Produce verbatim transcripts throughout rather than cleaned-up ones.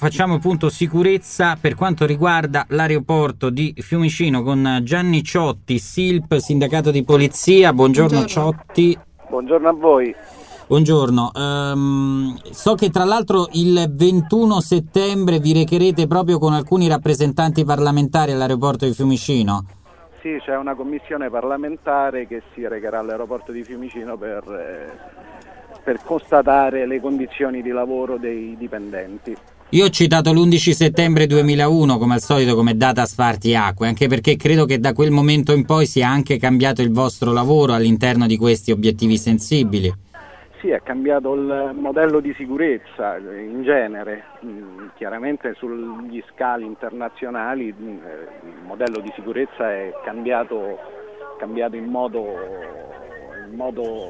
facciamo punto sicurezza per quanto riguarda l'aeroporto di Fiumicino con Gianni Ciotti, S I L P, sindacato di polizia. Buongiorno, Buongiorno. Ciotti. Buongiorno a voi. Buongiorno, um, so che tra l'altro il ventuno settembre vi recherete proprio con alcuni rappresentanti parlamentari all'aeroporto di Fiumicino. Sì, c'è una commissione parlamentare che si recherà all'aeroporto di Fiumicino per, eh, per constatare le condizioni di lavoro dei dipendenti. Io ho citato l'undici settembre duemilauno come al solito come data spartiacque, anche perché credo che da quel momento in poi sia anche cambiato il vostro lavoro all'interno di questi obiettivi sensibili. Sì, è cambiato il modello di sicurezza in genere, chiaramente sugli scali internazionali il modello di sicurezza è cambiato, cambiato in modo, in modo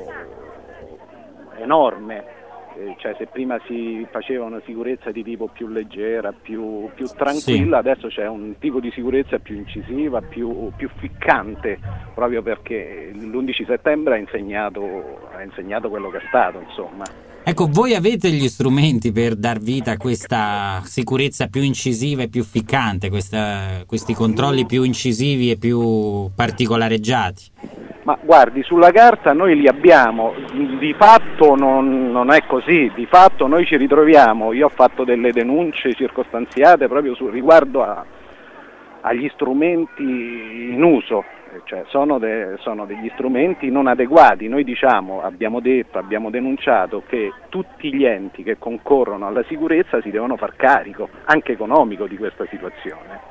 enorme. Cioè, se prima si faceva una sicurezza di tipo più leggera, più, più tranquilla, sì. Adesso c'è un tipo di sicurezza più incisiva, più, più ficcante, proprio perché l'undici settembre ha insegnato, ha insegnato quello che è stato, insomma. Ecco, voi avete gli strumenti per dar vita a questa sicurezza più incisiva e più ficcante, questa, questi controlli più incisivi e più particolareggiati? Ma guardi, sulla carta noi li abbiamo, di fatto non, non è così, di fatto noi ci ritroviamo, io ho fatto delle denunce circostanziate proprio su, riguardo a, agli strumenti in uso, cioè sono, de, sono degli strumenti non adeguati. Noi diciamo, abbiamo detto, abbiamo denunciato che tutti gli enti che concorrono alla sicurezza si devono far carico, anche economico, di questa situazione.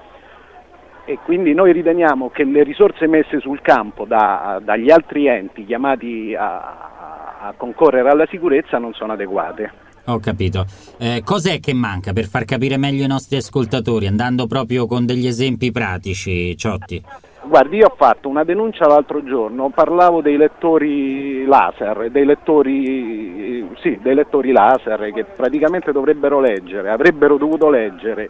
E quindi noi riteniamo che le risorse messe sul campo da, dagli altri enti chiamati a, a concorrere alla sicurezza non sono adeguate. Ho capito. Eh, cos'è che manca per far capire meglio i nostri ascoltatori, andando proprio con degli esempi pratici, Ciotti? Guardi, io ho fatto una denuncia l'altro giorno, parlavo dei lettori laser, dei lettori, sì, dei lettori laser che praticamente dovrebbero leggere, avrebbero dovuto leggere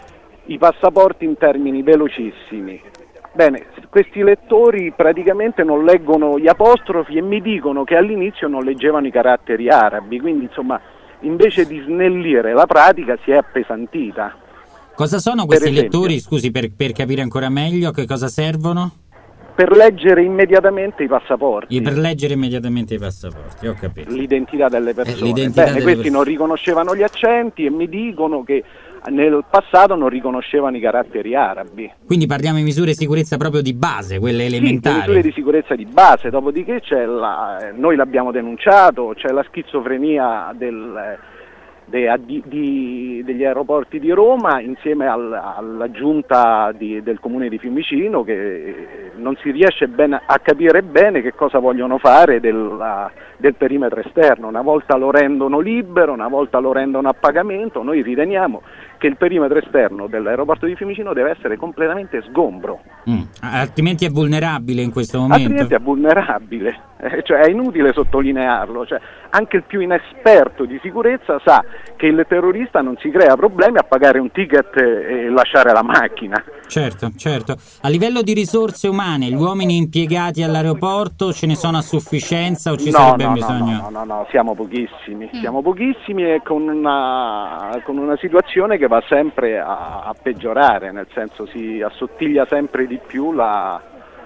i passaporti in termini velocissimi. Bene, questi lettori praticamente non leggono gli apostrofi e mi dicono che all'inizio non leggevano i caratteri arabi, quindi insomma invece di snellire la pratica si è appesantita. Cosa sono questi lettori, scusi, per, per capire ancora meglio, che cosa servono? Per leggere immediatamente i passaporti. E per leggere immediatamente i passaporti, ho capito. L'identità delle persone. Eh, l'identità Bene, delle questi persone. Non riconoscevano gli accenti e mi dicono che nel passato non riconoscevano i caratteri arabi. Quindi parliamo di misure di sicurezza proprio di base, quelle elementari. Sì, misure di sicurezza di base, dopodiché c'è la, noi l'abbiamo denunciato, c'è la schizofrenia del, de, di, di, degli aeroporti di Roma insieme al, alla giunta di, del comune di Fiumicino, che non si riesce ben a capire bene che cosa vogliono fare del, del perimetro esterno. Una volta lo rendono libero, una volta lo rendono a pagamento. Noi riteniamo che il perimetro esterno dell'aeroporto di Fiumicino deve essere completamente sgombro. Mm. Altrimenti è vulnerabile in questo momento? Altrimenti è vulnerabile, eh, cioè è inutile sottolinearlo, cioè, anche il più inesperto di sicurezza sa che il terrorista non si crea problemi a pagare un ticket e, e lasciare la macchina. Certo, certo. A livello di risorse umane, gli uomini impiegati all'aeroporto ce ne sono a sufficienza o ci no, sarebbe no, bisogno? No, no, no, no, siamo pochissimi, mm. siamo pochissimi e con una, con una situazione che va sempre a, a peggiorare, nel senso si assottiglia sempre di più la,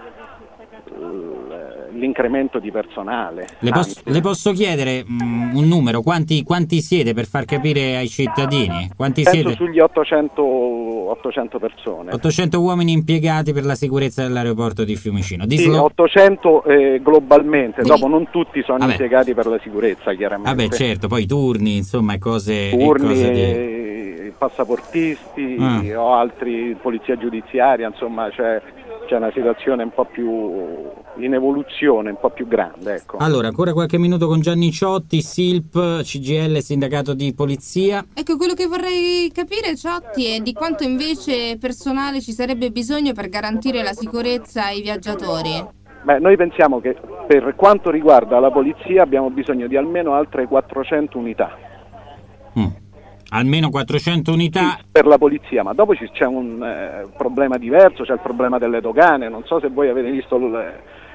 l'incremento di personale. Le posso, le posso chiedere um, un numero? Quanti, quanti siete per far capire ai cittadini? Quanti Penso siete? sugli ottocento, ottocento persone. ottocento uomini impiegati per la sicurezza dell'aeroporto di Fiumicino. Di sì, slo- ottocento eh, globalmente, Quindi... dopo non tutti sono Vabbè. impiegati per la sicurezza, chiaramente. Vabbè, certo, poi turni, insomma, cose... Turni, e cose di... e passaportisti ah. o altri, polizia giudiziaria, insomma, c'è, c'è una situazione un po' più in evoluzione, un po' più grande, ecco. Allora, ancora qualche minuto con Gianni Ciotti, S I L P, C G I L, sindacato di polizia. Ecco, quello che vorrei capire, Ciotti, è di quanto invece personale ci sarebbe bisogno per garantire la sicurezza ai viaggiatori. Beh, noi pensiamo che per quanto riguarda la polizia abbiamo bisogno di almeno altre quattrocento unità. Mm. Almeno quattrocento unità? Sì, per la polizia, ma dopo c'è un eh, problema diverso, c'è il problema delle dogane, non so se voi avete visto il,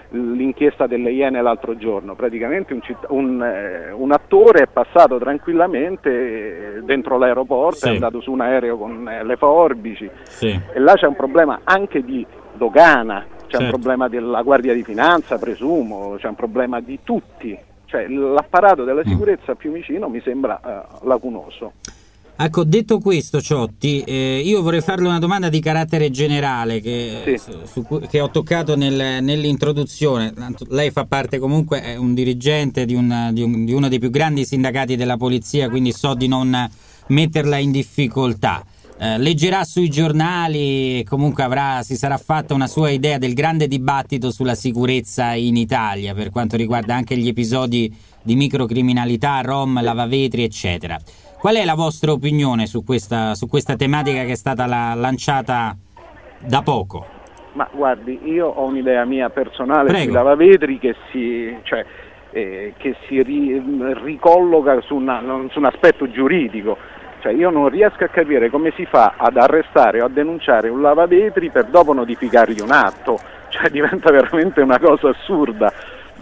l'inchiesta delle Iene l'altro giorno, praticamente un, citt- un, eh, un attore è passato tranquillamente dentro l'aeroporto, sì. È andato su un aereo con eh, le forbici, sì. E là c'è un problema anche di dogana, c'è certo. Un problema della Guardia di Finanza, presumo, c'è un problema di tutti, cioè l'apparato della sicurezza mm. a Fiumicino mi sembra uh, lacunoso. Ecco, detto questo, Ciotti, eh, io vorrei farle una domanda di carattere generale che, sì. su, su, che ho toccato nel, nell'introduzione. Lei fa parte comunque, è un dirigente di, un, di, un, di uno dei più grandi sindacati della polizia, quindi so di non metterla in difficoltà. Eh, leggerà sui giornali, comunque avrà, si sarà fatta una sua idea del grande dibattito sulla sicurezza in Italia per quanto riguarda anche gli episodi di microcriminalità, rom, lavavetri, eccetera. Qual è la vostra opinione su questa, su questa tematica che è stata la, lanciata da poco? Ma guardi, io ho un'idea mia personale Prego. sui lavavetri che si, cioè, eh, che si ri, ricolloca su, una, su un aspetto giuridico. Cioè io non riesco a capire come si fa ad arrestare o a denunciare un lavavetri per dopo notificargli un atto, cioè diventa veramente una cosa assurda.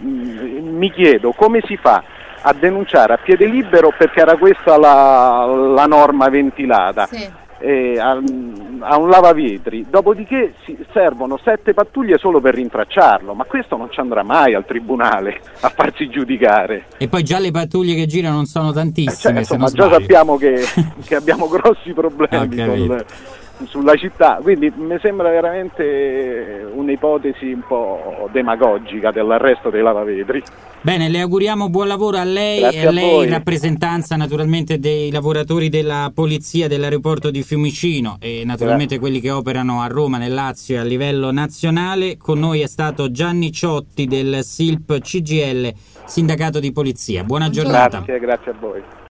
Mi chiedo come si fa a denunciare a piede libero, perché era questa la, la norma ventilata, sì. eh, a, a un lavavetri, dopodiché si, servono sette pattuglie solo per rintracciarlo, ma questo non ci andrà mai al tribunale a farsi giudicare. E poi già le pattuglie che girano non sono tantissime, eh, cioè, insomma, se non già sappiamo che, che abbiamo grossi problemi col, sulla città, quindi mi sembra veramente un'ipotesi un po' demagogica dell'arresto dei lavavetri. Bene, le auguriamo buon lavoro a lei. Grazie e a, a lei voi. In rappresentanza naturalmente dei lavoratori della polizia dell'aeroporto di Fiumicino e naturalmente Grazie. Quelli che operano a Roma, nel Lazio e a livello nazionale. Con noi è stato Gianni Ciotti del S I L P C G I L, Sindacato di Polizia. Buona giornata. Grazie, grazie a voi.